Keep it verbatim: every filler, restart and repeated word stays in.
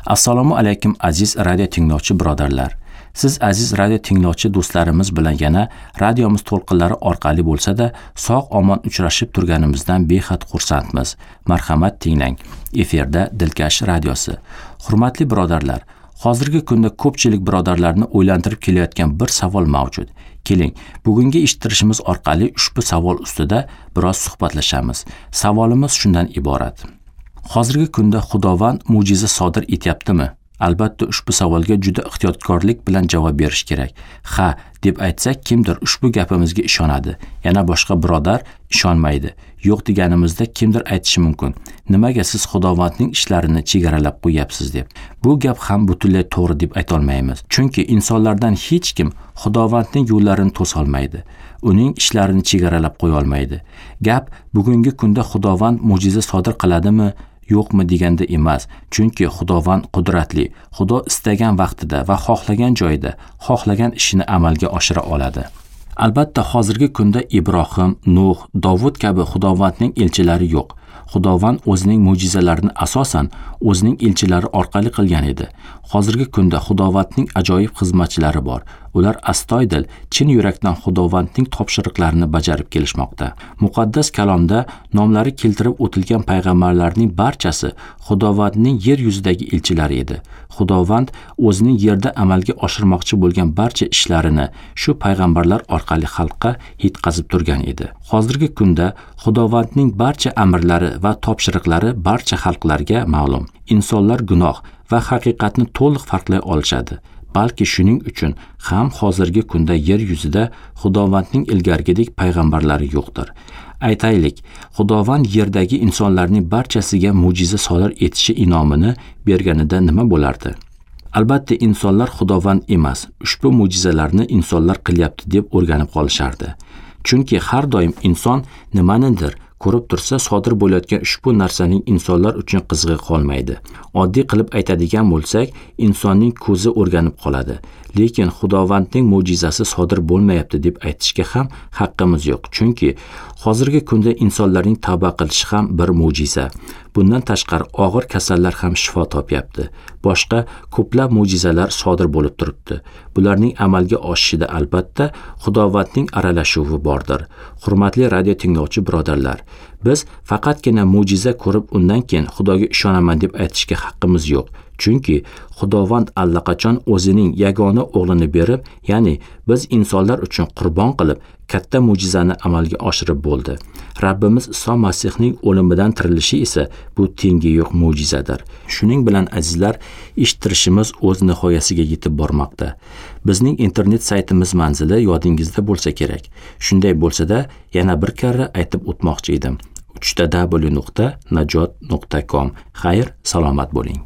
Assalomu alaykum aziz radio tinglovchi birodarlar. Siz aziz radio tinglovchi do'stlarimiz bilan yana radiomiz to'lqinlari orqali bo'lsa-da sog'-omon uchrashib turganimizdan behad xursandmiz. Marhamat tinglang. Efirda Dilkash radiosi. Hurmatli birodarlar, hozirgi kunda ko'pchilik birodarlarni o'ylantirib kelayotgan bir savol mavjud. Keling, bugungi eshittirishimiz orqali ushbu savol ustida biroz suhbatlashamiz. Savolimiz shundan iborat. Hozirgi kunda Xudovand mo'jiza sodir etyaptimi? Albatta ushbu savolga juda ehtiyotkorlik bilan javob berish kerak. Ha, deb aytsak kimdir ushbu gapimizga ishonadi, yana boshqa birodar ishonmaydi. Yo'q deganimizda kimdir aytishi mumkin. Nimaga siz Xudovandning ishlarini chegaralab qo'yapsiz deb. Bu gap ham butunlay to'g'ri deb ayta olmaymiz. Chunki insonlardan hech kim Xudovandning yo'llarini to'sa olmaydi. Uning ishlarini chegaralab qo'ya olmaydi. Gap bugungi kunda Xudovand mo'jiza sodir qiladimi? Yo'qmi deganda emas, chunki Xudovand qudratli. Xudo istagan vaqtida va xohlagan joyda, xohlagan ishini amalga oshira oladi. Albatta hozirgi kunda Ibrohim, Nuh, Davud kabi Xudovandning elchilari yo'q. Xudovand o'zining mo'jizalarini asosan o'zining elchilari orqali qilgan edi. Hozirgi kunda Xudovandning ajoyib xizmatchilari bor. Ular astoydil, chin yurakdan Xudovandning topshiriqlarini bajarib kelishmoqda. Muqaddas kalomda nomlari keltirib o'tilgan payg'ambarlarning barchasi Xudovandning yer yuzidagi elchilari edi. Xudovand o'zining yerda amalga oshirmoqchi bo'lgan barcha ishlarini shu payg'ambarlar orqali xalqqa yetkazib turgan edi. Hozirgi kunda Xudovandning barcha amrlari va topshiriqlari barcha xalqlarga ma'lum. Insonlar gunoh va haqiqatni to'liq farqlay olishadi. Balki shuning uchun ham hozirgi kunda yer yuzida Xudovandning ilgarigidek payg'ambarlari yo'qdir. Aytaylik, Xudovand yerdagi insonlarning barchasiga mo'jiza sodir etishi inomini berganida nima bo'lardi? Albatta insonlar Xudovand emas, ushbu mo'jizalarni insonlar qilyapti deb o'rganib qolishardi. Chunki har doim inson nimanidir ko'rib tursa, sodir bo'layotgan ushbu narsaning insonlar uchun qizig'i qolmaydi. Oddiy qilib aytadigan bo'lsak, insonning ko'zi o'rganib qoladi. Lekin Xudovandning mo'jizasi sodir bo'lmayapti deb aytishga ham haqqimiz yo'q. Chunki hozirgi kunda insonlarning tavba qilishi ham bir mo'jiza. Bundan tashqari og'ir kasallar ham shifo topyapti. Boshqa ko'plab mo'jizalar sodir bo'lib turibdi. Bularning amalga oshishida albatta Xudovandning aralashuvi bordir. Hurmatli radio tinglovchi birodarlar, biz faqatgina mo'jiza ko'rib undan keyin Xudoga ishonaman deb aytishga haqqimiz yo'q. Chunki Xudovand allaqachon o'zining yagona o'g'lini berib, ya'ni biz insonlar uchun qurbon qilib, katta mo'jizani amalga oshirib bo'ldi. Rabbimiz Iso Masihning o'limidan tirilishi esa bu tengi yo'q mo'jizadir. Shuning bilan azizlar, eshittirishimiz o'z nihoyasiga yetib bormoqda. Bizning internet saytimiz manzili yodingizda bo'lsa kerak. Shunday bo'lsa-da, yana bir karra aytib o'tmoqchi edim. uch w nuqta najot nuqta com. Xayr, salomat bo'ling.